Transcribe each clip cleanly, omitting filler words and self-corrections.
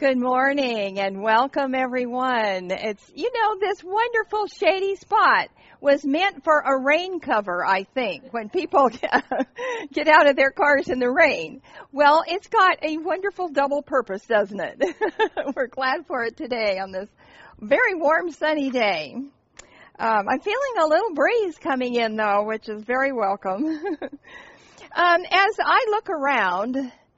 Good morning and welcome everyone. This wonderful shady spot was meant for a rain cover, I think, when people get out of their cars in the rain. Well, it's got a wonderful double purpose, doesn't it? We're glad for it today on this very warm, sunny day. I'm feeling a little breeze coming in, though, which is very welcome. As I look around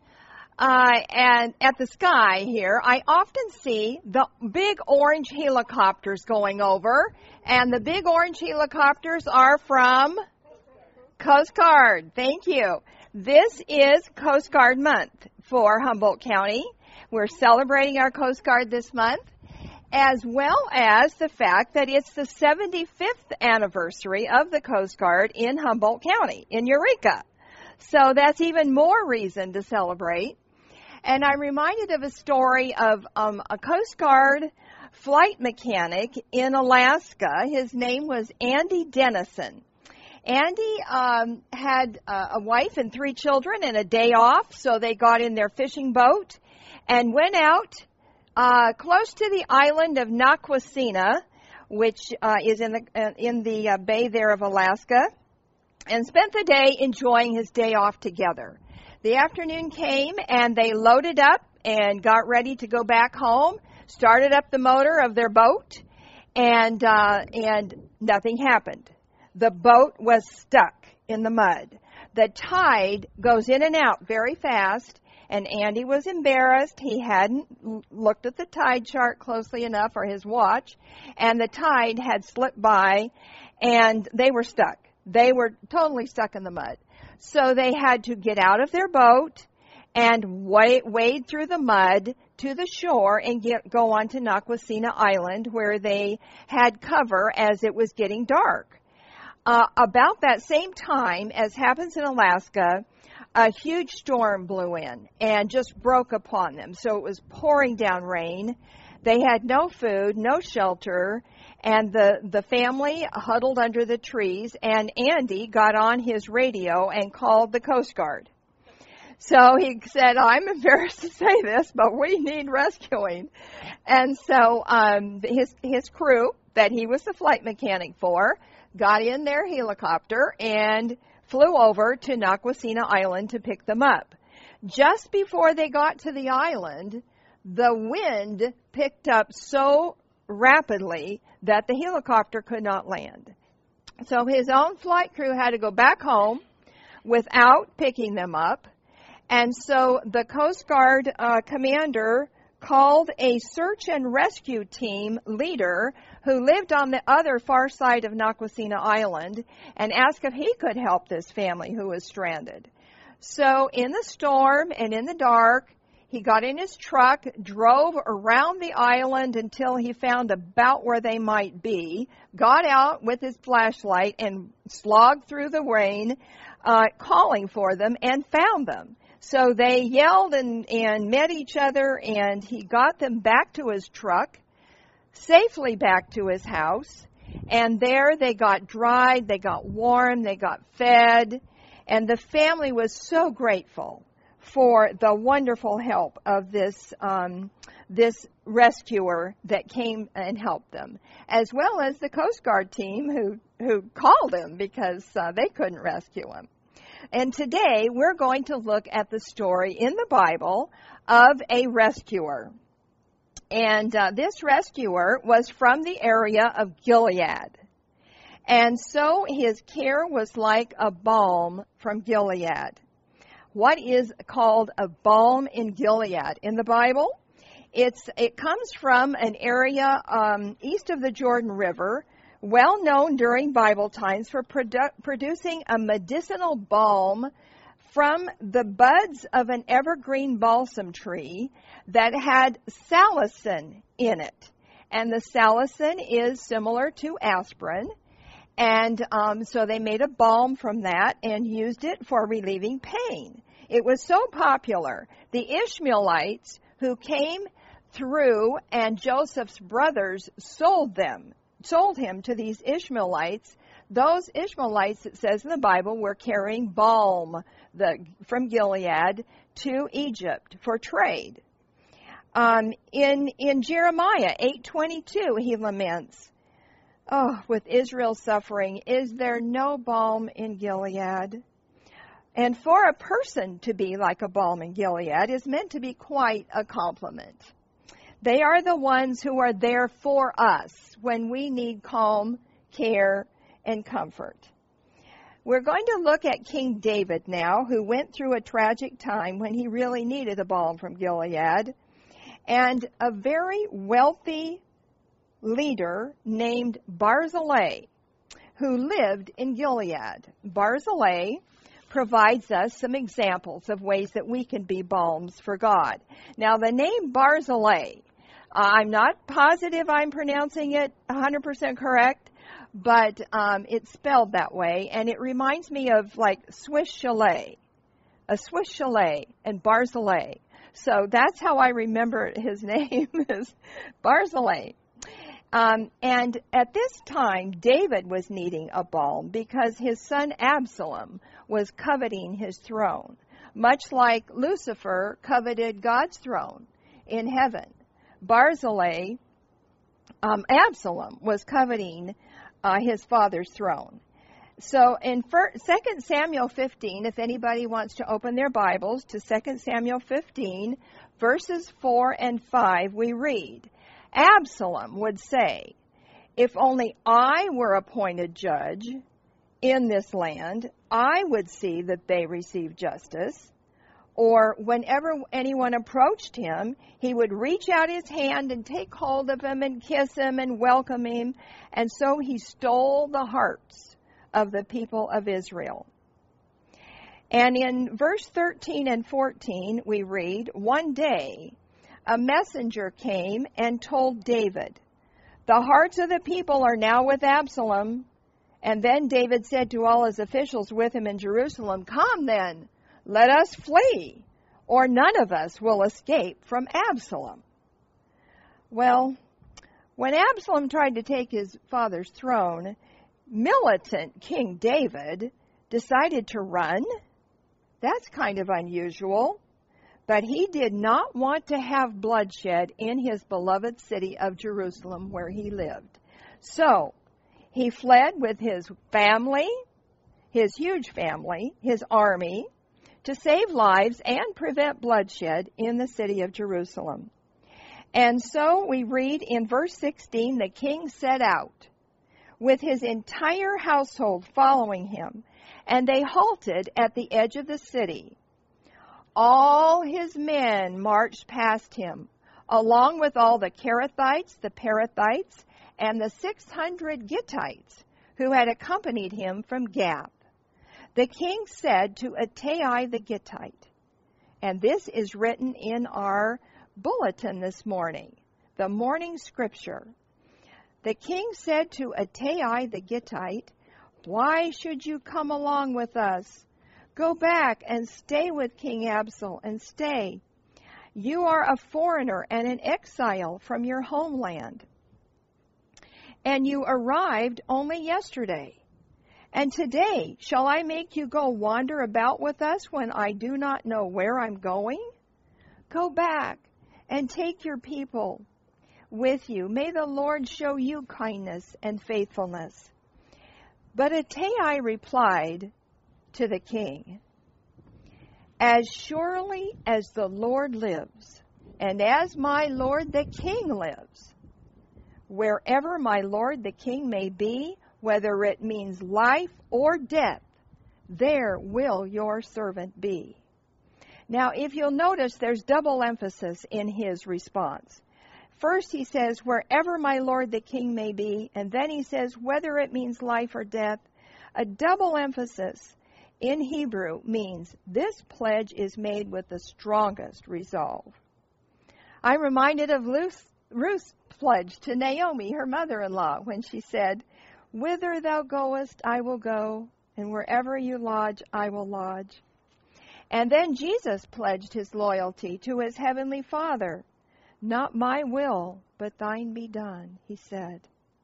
and at the sky here, I often see the big orange helicopters going over, and the big orange helicopters are from Coast Guard. Thank you. This is Coast Guard Month for Humboldt County. We're celebrating our Coast Guard this month, as well as the fact that it's the 75th anniversary of the Coast Guard in Humboldt County, in Eureka. So that's even more reason to celebrate. And I'm reminded of a story of a Coast Guard flight mechanic in Alaska. His name was Andy Dennison. Andy had a wife and 3 children and a day off, so they got in their fishing boat and went out close to the island of Naquasina, which is in the bay there of Alaska, and spent the day enjoying his day off together. The afternoon came, and they loaded up and got ready to go back home, started up the motor of their boat, and nothing happened. The boat was stuck in the mud. The tide goes in and out very fast, and Andy was embarrassed. He hadn't looked at the tide chart closely enough, or his watch, and the tide had slipped by, and they were stuck. They were totally stuck in the mud. So they had to get out of their boat and wade through the mud to the shore and go on to Naquasina Island, where they had cover as it was getting dark. About that same time, as happens in Alaska, a huge storm blew in and just broke upon them. So it was pouring down rain. They had no food, no shelter, and the family huddled under the trees, and Andy got on his radio and called the Coast Guard. So he said, I'm embarrassed to say this, but we need rescuing. And so his crew, that he was the flight mechanic for, got in their helicopter and flew over to Naquasina Island to pick them up. Just before they got to the island, the wind picked up so rapidly that the helicopter could not land. So his own flight crew had to go back home without picking them up. And so the Coast Guard commander called a search and rescue team leader who lived on the other far side of Naquasina Island and asked if he could help this family who was stranded. So in the storm and in the dark, he got in his truck, drove around the island until he found about where they might be, got out with his flashlight and slogged through the rain, calling for them, and found them. So they yelled and met each other, and he got them back to his truck, safely back to his house, and there they got dried, they got warm, they got fed, and the family was so grateful for the wonderful help of this rescuer that came and helped them, as well as the Coast Guard team who called him because they couldn't rescue him. And today we're going to look at the story in the Bible of a rescuer. And this rescuer was from the area of Gilead. And so his care was like a balm from Gilead. What is called a balm in Gilead in the Bible? It comes from an area east of the Jordan River, well known during Bible times for producing a medicinal balm from the buds of an evergreen balsam tree that had salicin in it. And the salicin is similar to aspirin. And so they made a balm from that and used it for relieving pain. It was so popular, the Ishmaelites who came through and Joseph's brothers sold him to these Ishmaelites. Those Ishmaelites, it says in the Bible, were carrying balm from Gilead to Egypt for trade. In Jeremiah 8:22, he laments, "Oh, with Israel's suffering, is there no balm in Gilead?" And for a person to be like a balm in Gilead is meant to be quite a compliment. They are the ones who are there for us when we need calm, care, and comfort. We're going to look at King David now, who went through a tragic time when he really needed a balm from Gilead, and a very wealthy leader named Barzillai, who lived in Gilead. Barzillai provides us some examples of ways that we can be balms for God. Now, the name Barzillai, I'm not positive I'm pronouncing it 100% correct, but it's spelled that way, and it reminds me of like Swiss chalet, a Swiss chalet, and Barzillai. So that's how I remember his name is Barzillai. And at this time, David was needing a balm because his son Absalom was coveting his throne, much like Lucifer coveted God's throne in heaven. Barzillai, Absalom, was coveting his father's throne. So in 2 Samuel 15, if anybody wants to open their Bibles to 2 Samuel 15, verses 4 and 5, we read, Absalom would say, "If only I were appointed judge in this land, I would see that they receive justice." Or whenever anyone approached him, he would reach out his hand and take hold of him and kiss him and welcome him. And so he stole the hearts of the people of Israel. And in verse 13 and 14, we read, "One day a messenger came and told David, 'The hearts of the people are now with Absalom.' And then David said to all his officials with him in Jerusalem, 'Come then, let us flee, or none of us will escape from Absalom.'" Well, when Absalom tried to take his father's throne, militant King David decided to run. That's kind of unusual. But he did not want to have bloodshed in his beloved city of Jerusalem where he lived. So he fled with his family, his huge family, his army, to save lives and prevent bloodshed in the city of Jerusalem. And so we read in verse 16, the king set out with his entire household following him, and they halted at the edge of the city. All his men marched past him, along with all the Kerethites, the Perethites, and the 600 Gittites who had accompanied him from Gath. The king said to Ittai the Gittite, and this is written in our bulletin this morning, the morning scripture. The king said to Ittai the Gittite, "Why should you come along with us? Go back and stay with King Absalom and stay. You are a foreigner and an exile from your homeland. And you arrived only yesterday. And today shall I make you go wander about with us when I do not know where I'm going? Go back and take your people with you. May the Lord show you kindness and faithfulness." But Ittai replied to the king, "As surely as the Lord lives, and as my lord the king lives, wherever my lord the king may be, whether it means life or death, there will your servant be." Now, if you'll notice, there's double emphasis in his response. First, he says, "Wherever my lord the king may be," and then he says, "Whether it means life or death." A double emphasis in Hebrew means this pledge is made with the strongest resolve. I'm reminded of Ruth's pledge to Naomi, her mother-in-law, when she said, "Whither thou goest, I will go, and wherever you lodge, I will lodge." And then Jesus pledged his loyalty to his heavenly Father. "Not my will, but thine be done," he said.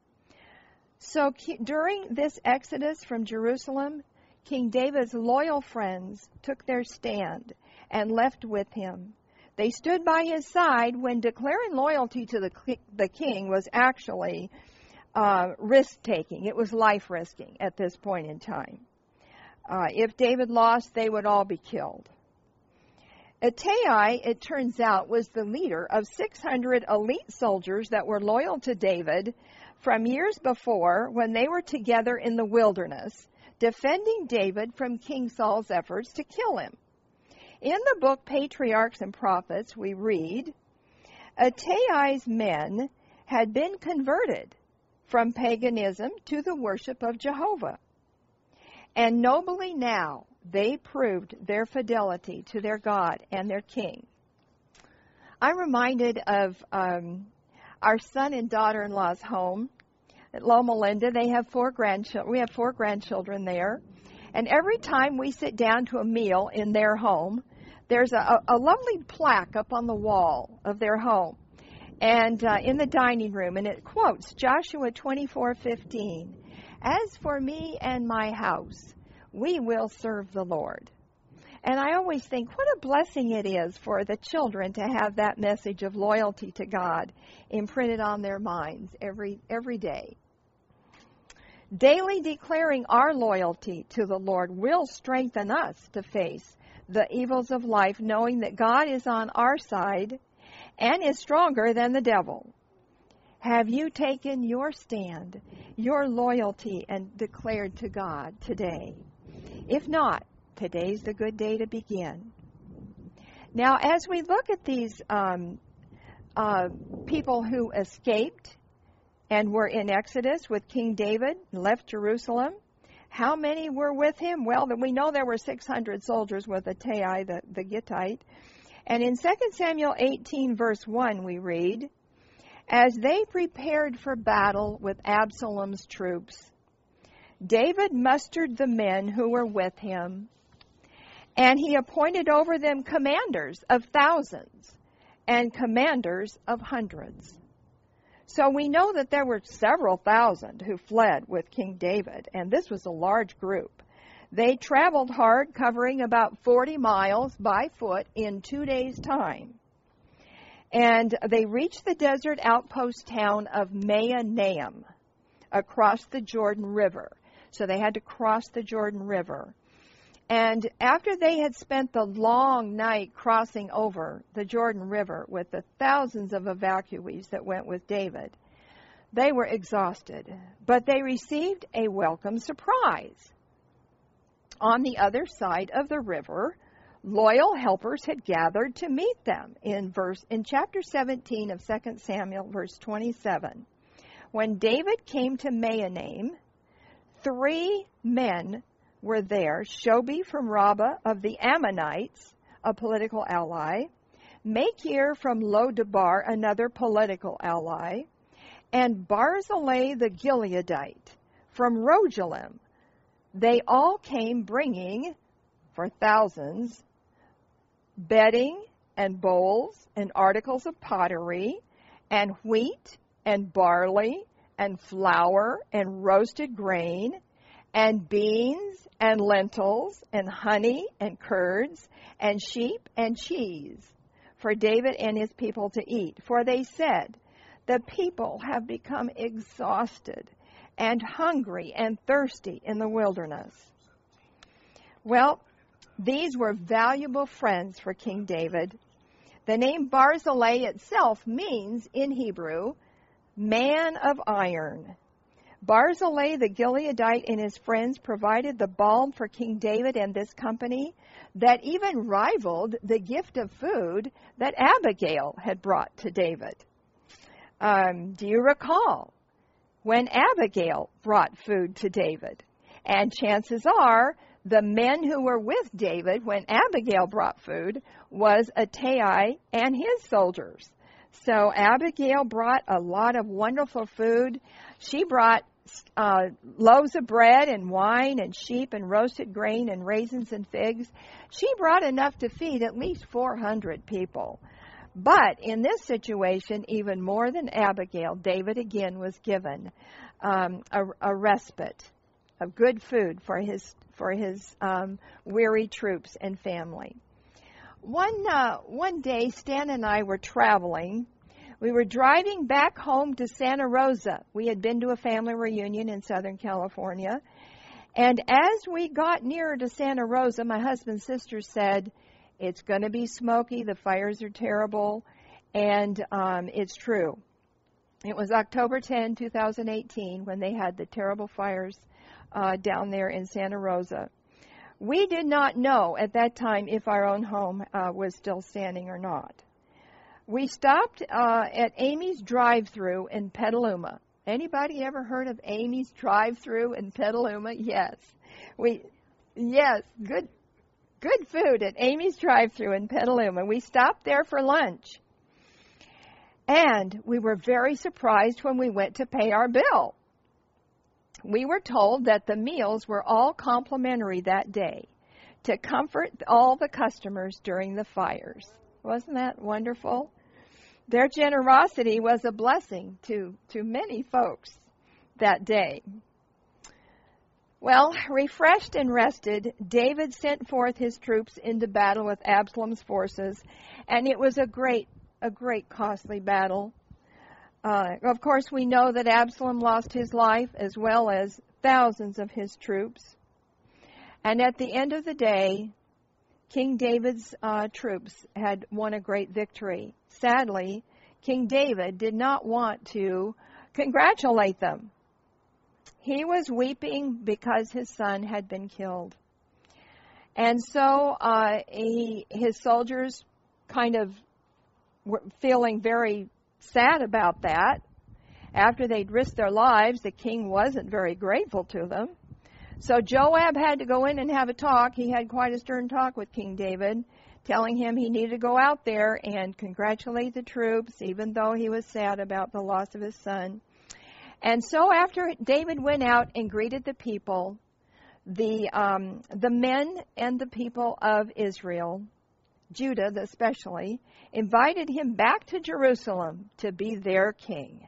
So during this exodus from Jerusalem, King David's loyal friends took their stand and left with him. They stood by his side when declaring loyalty to the king was actually risk-taking. It was life-risking at this point in time. If David lost, they would all be killed. Ittai, it turns out, was the leader of 600 elite soldiers that were loyal to David from years before when they were together in the wilderness, defending David from King Saul's efforts to kill him. In the book Patriarchs and Prophets, we read, Ittai's men had been converted from paganism to the worship of Jehovah. And nobly now they proved their fidelity to their God and their king. I'm reminded of our son and daughter-in-law's home at Loma Linda. They have 4 grandchildren. We have 4 grandchildren there. And every time we sit down to a meal in their home, there's a lovely plaque up on the wall of their home and in the dining room, and it quotes Joshua 24:15. As for me and my house, we will serve the Lord. And I always think what a blessing it is for the children to have that message of loyalty to God imprinted on their minds every day. Daily declaring our loyalty to the Lord will strengthen us to face the evils of life, knowing that God is on our side and is stronger than the devil. Have you taken your stand, your loyalty, and declared to God today? If not, today's the good day to begin. Now, as we look at these people who escaped and were in Exodus with King David, left Jerusalem, how many were with him? Well, we know there were 600 soldiers with Ittai, the Gittite. And in 2 Samuel 18, verse 1, we read, as they prepared for battle with Absalom's troops, David mustered the men who were with him, and he appointed over them commanders of thousands and commanders of hundreds. So we know that there were several thousand who fled with King David, and this was a large group. They traveled hard, covering about 40 miles by foot in 2 days' time. And they reached the desert outpost town of Mahanaim across the Jordan River. So they had to cross the Jordan River. And after they had spent the long night crossing over the Jordan River with the thousands of evacuees that went with David, they were exhausted. But they received a welcome surprise. On the other side of the river, loyal helpers had gathered to meet them. In chapter 17 of 2 Samuel, verse 27, when David came to Mahanaim, 3 men were there, Shobi from Rabbah of the Ammonites, a political ally, Machir from Lo-debar, another political ally, and Barzillai the Gileadite from Rogelim. They all came bringing, for thousands, bedding and bowls and articles of pottery and wheat and barley and flour and roasted grain and beans and lentils and honey and curds and sheep and cheese for David and his people to eat. For they said, the people have become exhausted and hungry and thirsty in the wilderness. Well, these were valuable friends for King David. The name Barzillai itself means, in Hebrew, man of iron. Barzillai the Gileadite and his friends provided the balm for King David and this company that even rivaled the gift of food that Abigail had brought to David. Do you recall when Abigail brought food to David? And chances are the men who were with David when Abigail brought food was Ittai and his soldiers. So Abigail brought a lot of wonderful food. She brought loaves of bread and wine and sheep and roasted grain and raisins and figs. She brought enough to feed at least 400 people. But in this situation, even more than Abigail, David again was given a respite of good food for his weary troops and family. One day, Stan and I were traveling. We were driving back home to Santa Rosa. We had been to a family reunion in Southern California. And as we got nearer to Santa Rosa, my husband's sister said, "It's going to be smoky. The fires are terrible." And it's true. It was October 10, 2018, when they had the terrible fires down there in Santa Rosa. We did not know at that time if our own home was still standing or not. We stopped at Amy's Drive-Thru in Petaluma. Anybody ever heard of Amy's Drive-Thru in Petaluma? Yes. Good food at Amy's Drive-Thru in Petaluma. We stopped there for lunch. And we were very surprised when we went to pay our bill. We were told that the meals were all complimentary that day to comfort all the customers during the fires. Wasn't that wonderful? Their generosity was a blessing to many folks that day. Well, refreshed and rested, David sent forth his troops into battle with Absalom's forces, and it was a great costly battle. Of course, we know that Absalom lost his life as well as thousands of his troops. And at the end of the day, King David's troops had won a great victory. Sadly, King David did not want to congratulate them. He was weeping because his son had been killed. And so his soldiers kind of were feeling very sad about that. After they'd risked their lives, the king wasn't very grateful to them. So Joab had to go in and have a talk. He had quite a stern talk with King David, telling him he needed to go out there and congratulate the troops, even though he was sad about the loss of his son. And so after David went out and greeted the people, the men and the people of Israel, Judah especially, invited him back to Jerusalem to be their king.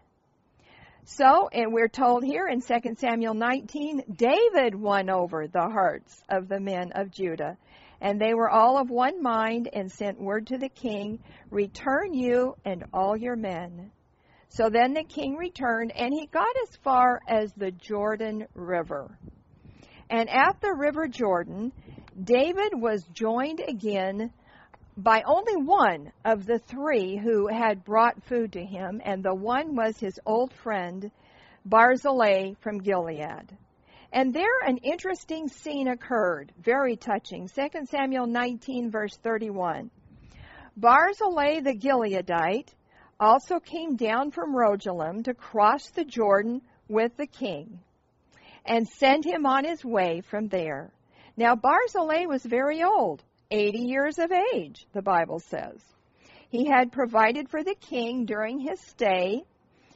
So, and we're told here in 2 Samuel 19, David won over the hearts of the men of Judah. And they were all of one mind and sent word to the king, "Return you and all your men." So then the king returned, and he got as far as the Jordan River. And at the river Jordan, David was joined again by only one of the three who had brought food to him, and the one was his old friend, Barzillai from Gilead. And there an interesting scene occurred, very touching. 2 Samuel 19, verse 31. Barzillai the Gileadite also came down from Rogelim to cross the Jordan with the king and send him on his way from there. Now Barzillai was very old, 80 years of age, the Bible says. He had provided for the king during his stay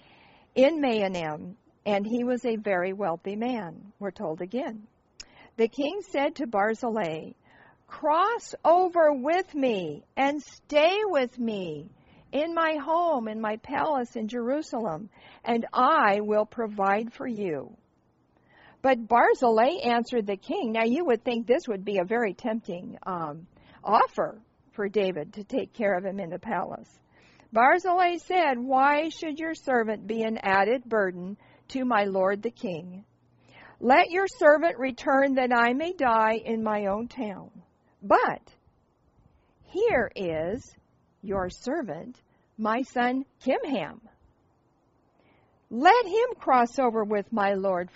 in Mahanaim, and he was a very wealthy man, we're told again. The king said to Barzillai, "Cross over with me and stay with me in my home, in my palace in Jerusalem, and I will provide for you." But Barzillai answered the king. Now you would think this would be a very tempting offer for David to take care of him in the palace. Barzillai said, "Why should your servant be an added burden to my lord the king? Let your servant return that I may die in my own town. But here is your servant, my son Kimham. Let him cross over with my lord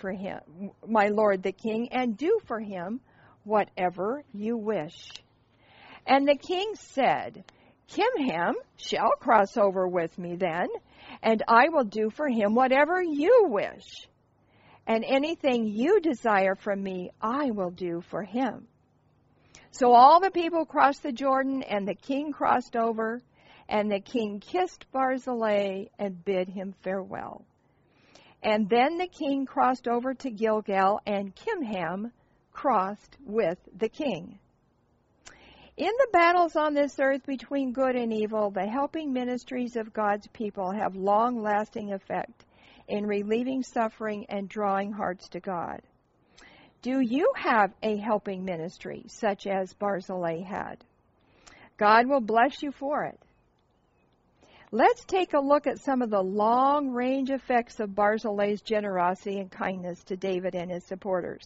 the king, and do for him whatever you wish." And the king said, "Kimham shall cross over with me then, and I will do for him whatever you wish. And anything you desire from me, I will do for him." So all the people crossed the Jordan, and the king crossed over, and the king kissed Barzillai and bid him farewell. And then the king crossed over to Gilgal, and Kimham crossed with the king. In the battles on this earth between good and evil, the helping ministries of God's people have long-lasting effect in relieving suffering and drawing hearts to God. Do you have a helping ministry such as Barzillai had? God will bless you for it. Let's take a look at some of the long-range effects of Barzilay's generosity and kindness to David and his supporters.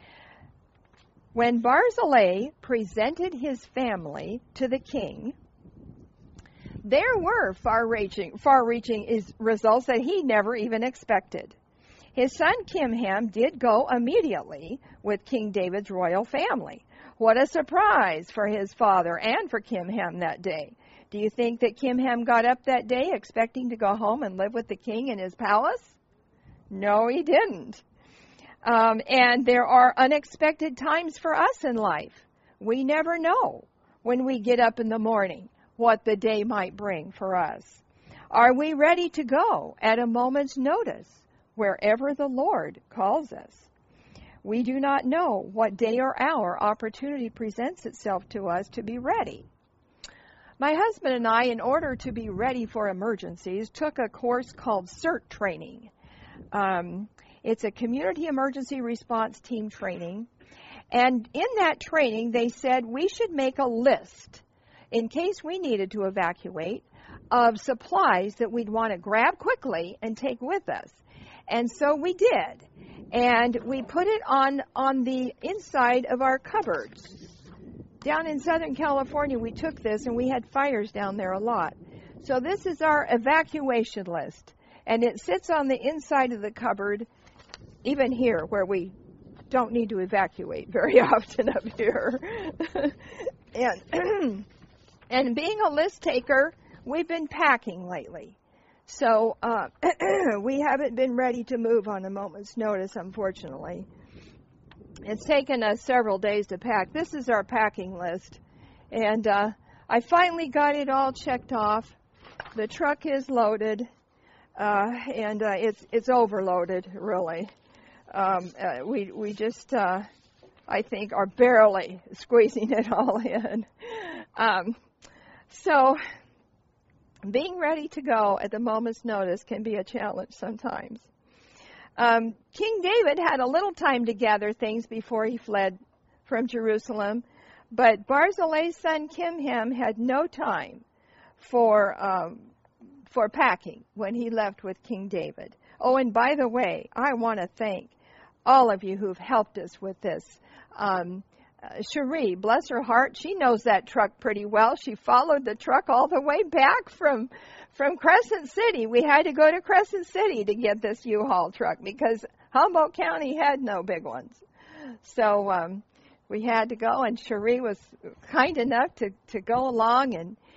When Barzillai presented his family to the king, there were far-reaching results that he never even expected. His son Kimham did go immediately with King David's royal family. What a surprise for his father and for Kimham that day. Do you think that Kimham got up that day expecting to go home and live with the king in his palace? No, he didn't. And there are unexpected times for us in life. We never know when we get up in the morning what the day might bring for us. Are we ready to go at a moment's notice wherever the Lord calls us? We do not know what day or hour opportunity presents itself to us to be ready. My husband and I, in order to be ready for emergencies, took a course called CERT training. It's a community emergency response team training. And in that training, they said we should make a list in case we needed to evacuate of supplies that we'd want to grab quickly and take with us. And so we did. And we put it on the inside of our cupboards. Down in Southern California, we took this, and we had fires down there a lot. So this is our evacuation list. And it sits on the inside of the cupboard, even here, where we don't need to evacuate very often up here. And being a list taker, we've been packing lately. So we haven't been ready to move on a moment's notice, unfortunately. It's taken us several days to pack. This is our packing list. And I finally got it all checked off. The truck is loaded, and it's overloaded, really. We just, I think, are barely squeezing it all in. So being ready to go at the moment's notice can be a challenge sometimes. King David had a little time to gather things before he fled from Jerusalem, but Barzillai's son Kimham had no time for packing when he left with King David. Oh, and by the way, I want to thank all of you who've helped us with this. Cherie, bless her heart, she knows that truck pretty well. She followed the truck all the way back from Crescent City. We had to go to Crescent City to get this U-Haul truck because Humboldt County had no big ones. So we had to go, and Cherie was kind enough to go along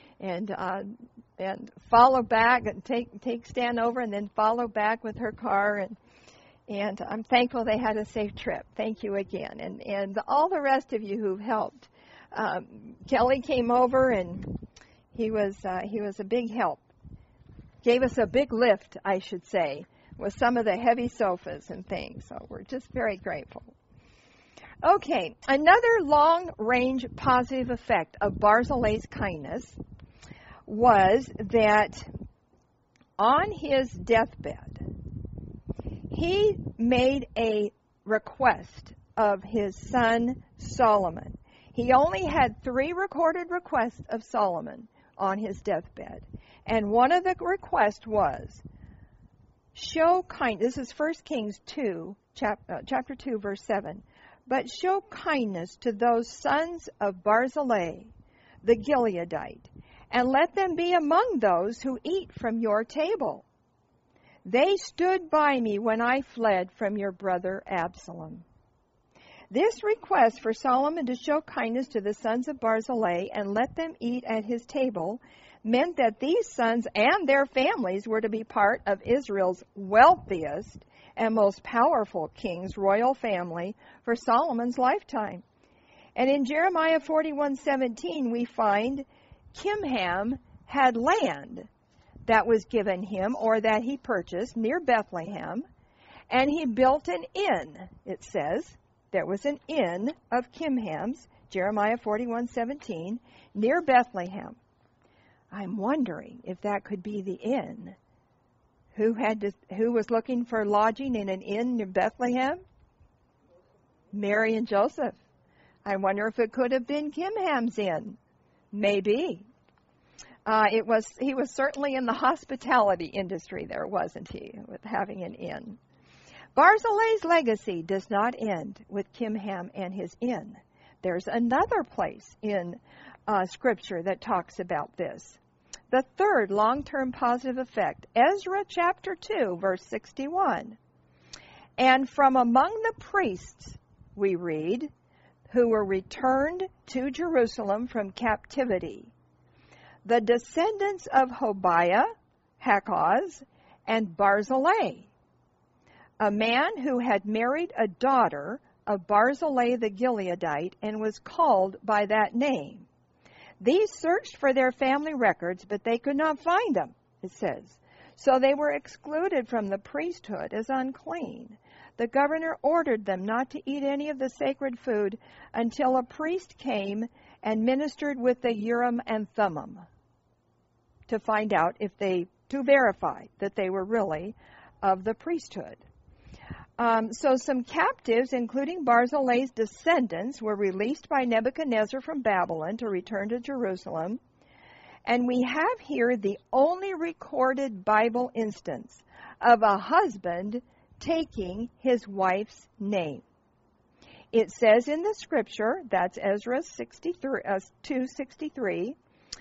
and follow back and take stand over and then follow back with her car, and I'm thankful they had a safe trip. Thank you again. And all the rest of you who've helped. Kelly came over, and he was a big help. Gave us a big lift, I should say, with some of the heavy sofas and things. So we're just very grateful. Okay, another long-range positive effect of Barzillai's kindness was that on his deathbed, he made a request of his son Solomon. He only had 3 recorded requests of Solomon on his deathbed. And one of the requests was, show kindness. This is 1 Kings 2, chapter 2, verse 7. But show kindness to those sons of Barzillai, the Gileadite, and let them be among those who eat from your table. They stood by me when I fled from your brother Absalom. This request for Solomon to show kindness to the sons of Barzillai and let them eat at his table meant that these sons and their families were to be part of Israel's wealthiest and most powerful king's royal family for Solomon's lifetime. And in Jeremiah 41:17, we find Kimham had land that was given him or that he purchased near Bethlehem, and he built an inn, it says. There was an inn of Kimham's, Jeremiah 41:17, near Bethlehem. I'm wondering if that could be the inn. Who was looking for lodging in an inn near Bethlehem? Mary and Joseph. I wonder if it could have been Kimham's inn. Maybe. He was certainly in the hospitality industry there, wasn't he, with having an inn. Barzilay's legacy does not end with Kimham and his inn. There's another place in Scripture that talks about this. The third long-term positive effect, Ezra chapter 2, verse 61. And from among the priests, we read, who were returned to Jerusalem from captivity, the descendants of Hobiah, Hakkoz, and Barzillai, a man who had married a daughter of Barzillai the Gileadite and was called by that name. These searched for their family records, but they could not find them, it says. So they were excluded from the priesthood as unclean. The governor ordered them not to eat any of the sacred food until a priest came and ministered with the Urim and Thummim to find out to verify that they were really of the priesthood. So some captives, including Barzillai's descendants, were released by Nebuchadnezzar from Babylon to return to Jerusalem. And we have here the only recorded Bible instance of a husband taking his wife's name. It says in the Scripture, that's Ezra 2:63,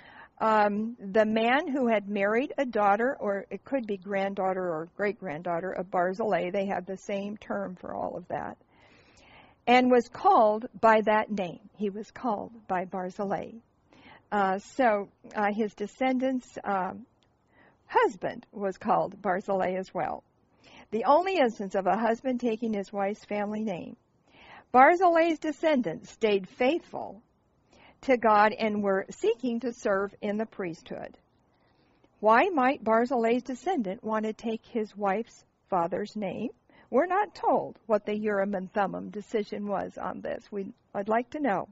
the man who had married a daughter, or it could be granddaughter or great-granddaughter of Barzillai, they had the same term for all of that, and was called by that name. He was called by Barzillai. So his descendants' husband was called Barzillai as well. The only instance of a husband taking his wife's family name. Barzillai's descendants stayed faithful to God and were seeking to serve in the priesthood. Why might Barzillai's descendant want to take his wife's father's name? We're not told what the Urim and Thummim decision was on this. I'd like to know.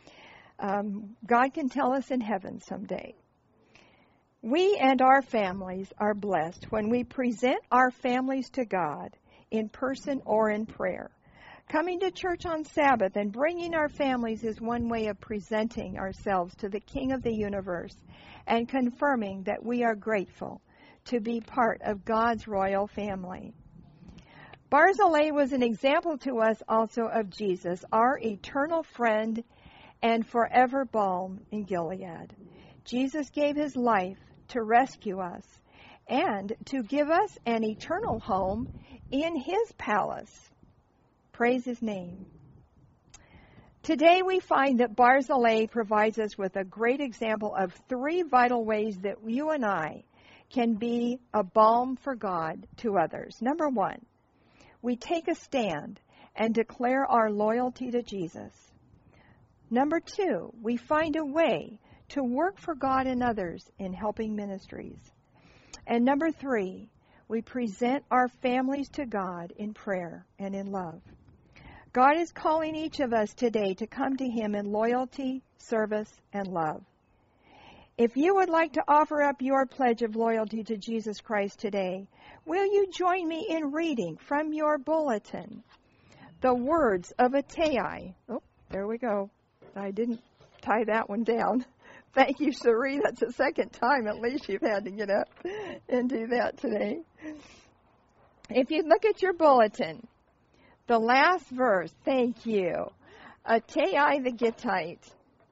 God can tell us in heaven someday. We and our families are blessed when we present our families to God in person or in prayer. Coming to church on Sabbath and bringing our families is one way of presenting ourselves to the King of the universe and confirming that we are grateful to be part of God's royal family. Barzillai was an example to us also of Jesus, our eternal friend and forever balm in Gilead. Jesus gave his life to rescue us and to give us an eternal home in his palace. Praise his name. Today we find that Barzillai provides us with a great example of three vital ways that you and I can be a balm for God to others. Number one, we take a stand and declare our loyalty to Jesus. Number two, we find a way to work for God and others in helping ministries. And number three, we present our families to God in prayer and in love. God is calling each of us today to come to him in loyalty, service, and love. If you would like to offer up your pledge of loyalty to Jesus Christ today, will you join me in reading from your bulletin the words of Attai? Oh, there we go. I didn't tie that one down. Thank you, Cherie. That's the second time at least you've had to get up and do that today. If you look at your bulletin, the last verse, thank you, Attai the Gittite,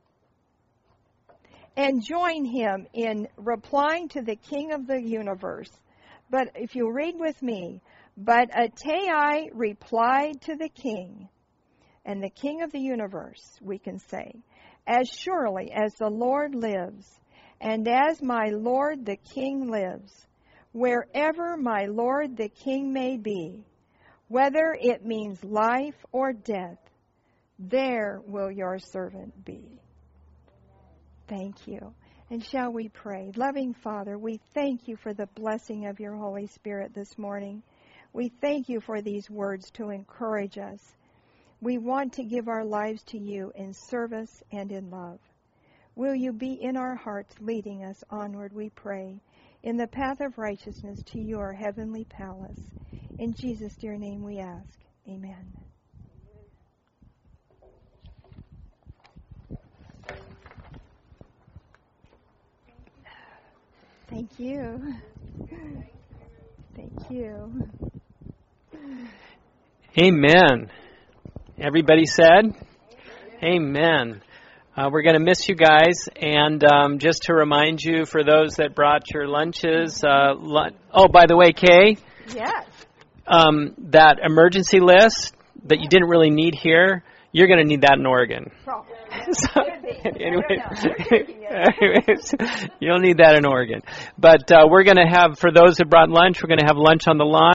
and join him in replying to the King of the universe. But if you read with me, but Attai replied to the king, and the King of the universe, we can say, as surely as the Lord lives, and as my Lord the King lives, wherever my Lord the King may be, whether it means life or death, there will your servant be. Thank you. And shall we pray? Loving Father, we thank you for the blessing of your Holy Spirit this morning. We thank you for these words to encourage us. We want to give our lives to you in service and in love. Will you be in our hearts leading us onward, we pray, in the path of righteousness to your heavenly palace. In Jesus' dear name we ask. Amen. Thank you. Thank you. Amen. Everybody said? Amen. We're going to miss you guys, and just to remind you, for those that brought your lunches, oh, by the way, Kay? Yes. That emergency list that you didn't really need here, you're going to need that in Oregon. So, anyways, you'll need that in Oregon. But we're going to have, for those that brought lunch, we're going to have lunch on the lawn.